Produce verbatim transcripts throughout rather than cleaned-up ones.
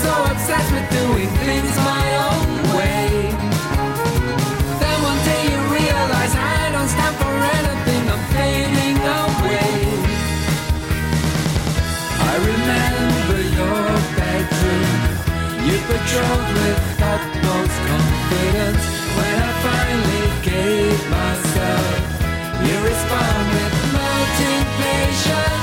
so obsessed with doing things my own way. Then one day you realize I don't stand for anything, I'm fading away. I remember your bedroom, you patrolled with utmost confidence. When I finally gave myself, you respond with melting patience.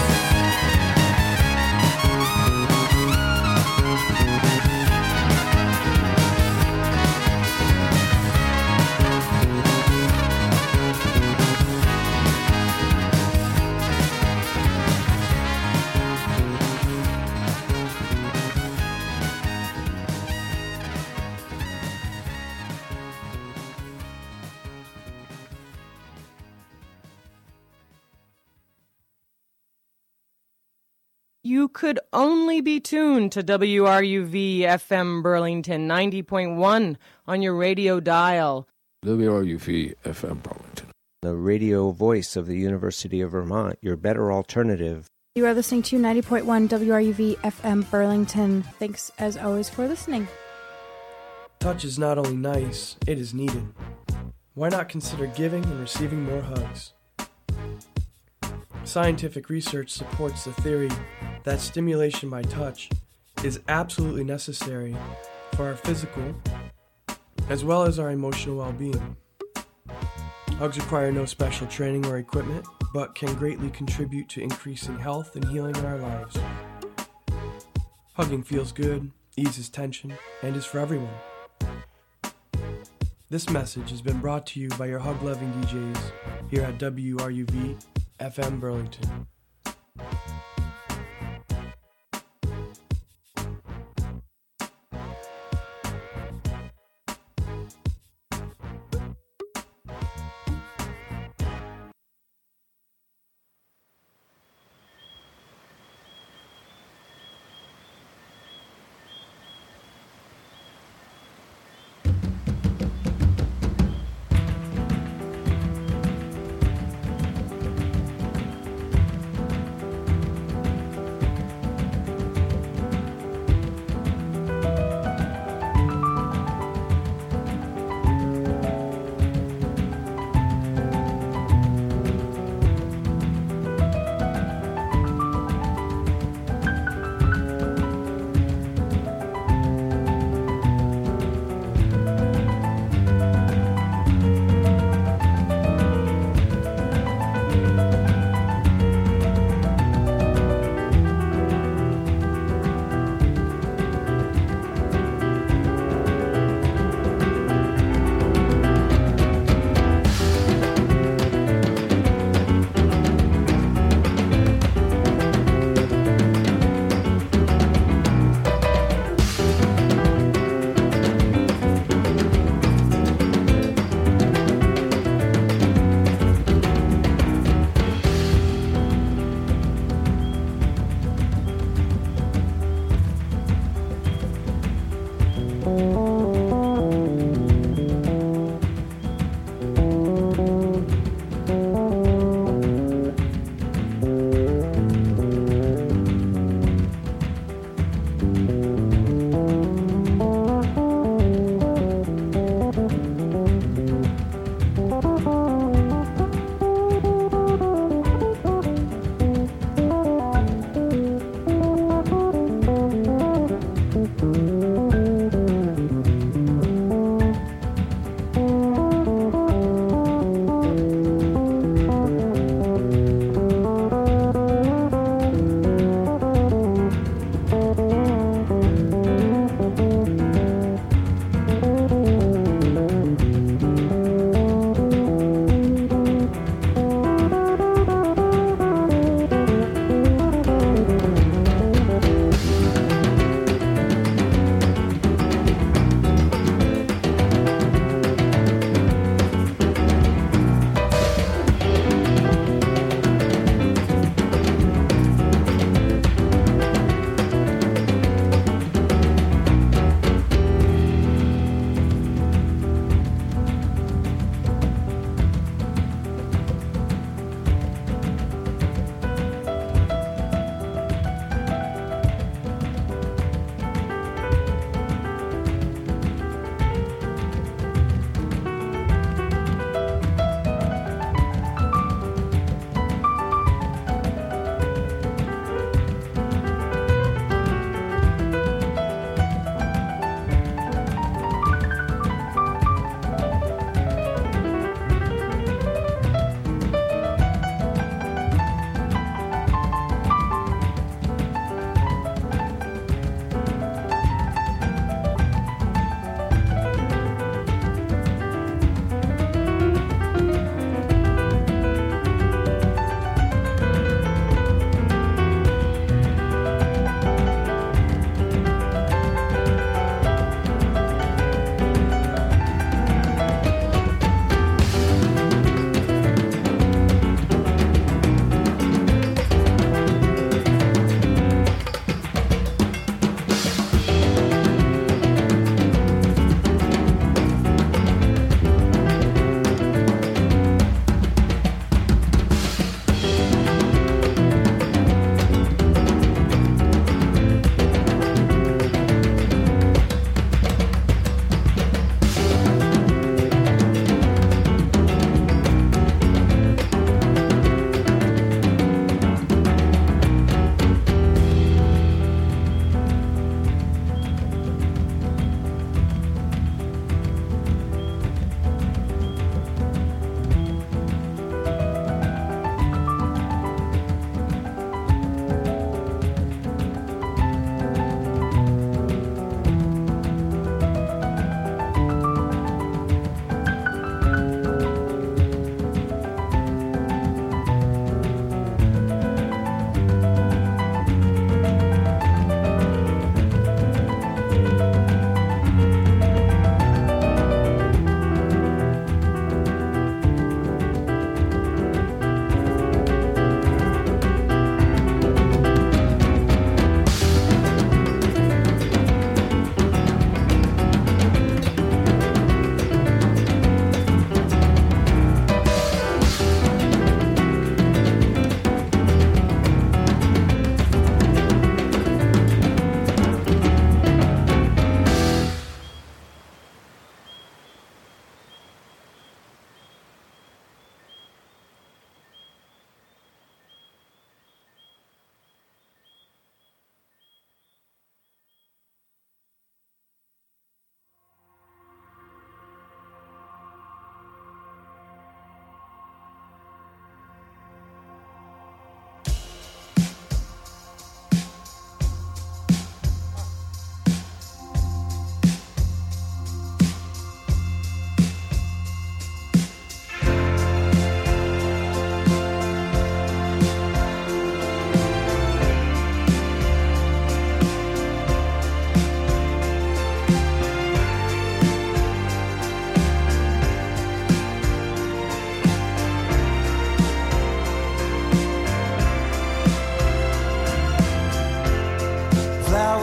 You could only be tuned to W R U V F M Burlington ninety point one on your radio dial. W R U V F M Burlington, the radio voice of the University of Vermont, your better alternative. You are listening to ninety point one W R U V F M Burlington. Thanks as always for listening. Touch is not only nice, it is needed. Why not consider giving and receiving more hugs? Scientific research supports the theory that stimulation by touch is absolutely necessary for our physical as well as our emotional well-being. Hugs require no special training or equipment, but can greatly contribute to increasing health and healing in our lives. Hugging feels good, eases tension, and is for everyone. This message has been brought to you by your hug-loving D Js here at W R U V F M Burlington.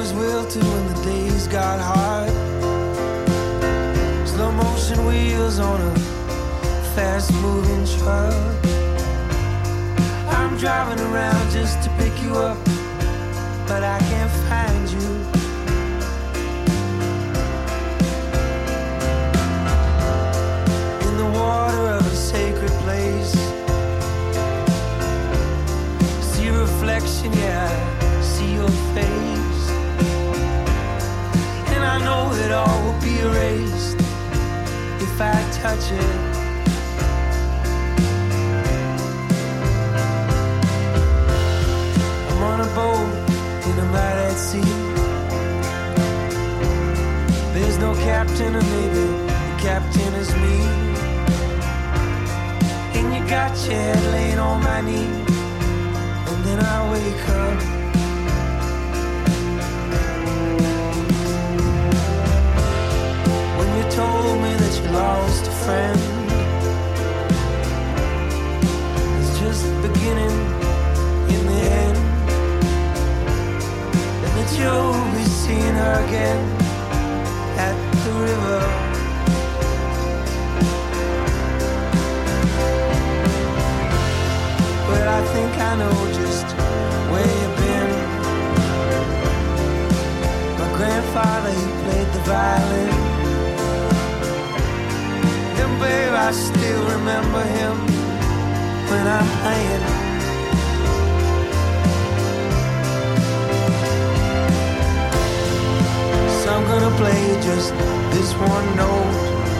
always will too when the days got hard. Slow motion wheels on a fast moving truck. I'm driving around just to pick you up, but I can't find you. In the water of a sacred place, see reflection, yeah, see your face. And I know that all will be erased if I touch it. I'm on a boat in a night at sea. There's no captain, or maybe the captain is me. And you got your head laying on my knee, and then I wake up. When you told me that you lost a friend, it's just the beginning in the end, and that you'll be seeing her again at the river. But I think I know just where you've been. My grandfather, he played the violin, and babe, I still remember him when I'm playing. So I'm gonna play just this one note.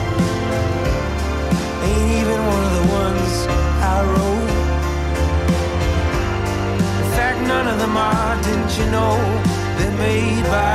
Ain't even one of the ones I wrote. In fact, none of them are, didn't you know? They're made by